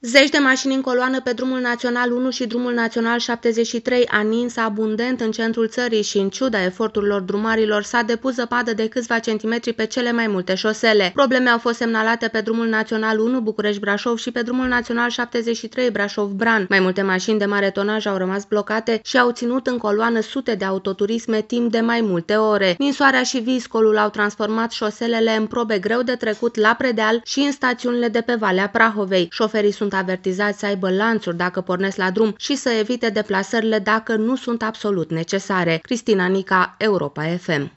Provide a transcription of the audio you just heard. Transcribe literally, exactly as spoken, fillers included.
Zeci de mașini în coloană pe drumul național unu și drumul național șaptezeci și trei a nins abundent în centrul țării și, în ciuda eforturilor drumarilor, s-a depus zăpadă de câțiva centimetri pe cele mai multe șosele. Probleme au fost semnalate pe drumul național unu București-Brașov și pe drumul național șaptezeci și trei Brașov-Bran. Mai multe mașini de mare tonaj au rămas blocate și au ținut în coloană sute de autoturisme timp de mai multe ore. Ninsoarea și viscolul au transformat șoselele în probe greu de trecut la Predeal și în stațiunile de pe Valea Prahovei. Șoferii sunt avertizați să aibă lanțuri dacă pornesc la drum și să evite deplasările dacă nu sunt absolut necesare. Cristina Nica, Europa F M.